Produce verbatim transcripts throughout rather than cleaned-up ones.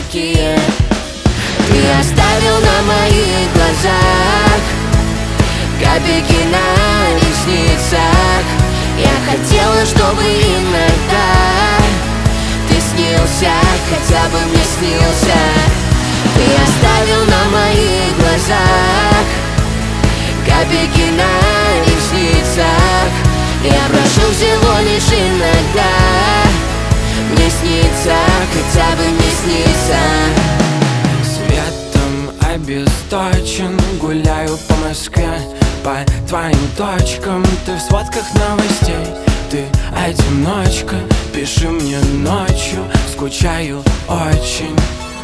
такие. Ты оставил на моих глазах капельки на ресницах. Я хотела, чтобы иногда ты снился, хотя бы мне снился. Ты оставил на моих глазах капельки на ресницах. Я прошу всего лишь иногда мне снится, хотя бы мне снится. Светом обесточен, гуляю по Москве, по твоим точкам. Ты в сводках новостей, ты одиночка. Пиши мне ночью, скучаю очень.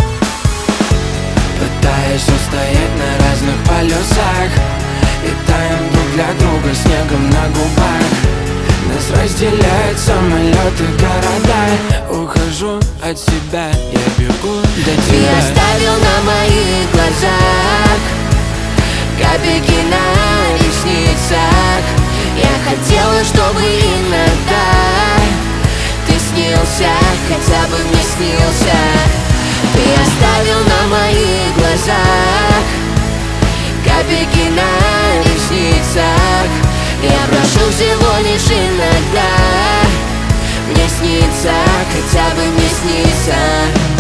Пытаясь устоять на разных полюсах и таем друг для друга снегом на губах. Нас разделяют самолеты, города. Ухожу от себя, я бегу до тебя. Ты оставил на моих глазах капельки на ресницах. Я хотела, чтобы иногда ты снился, хотя бы мне снился. Ты оставил на моих глазах капельки на ресницах. Я прошу всего лишь иногда мне снится, хотя бы мне снится.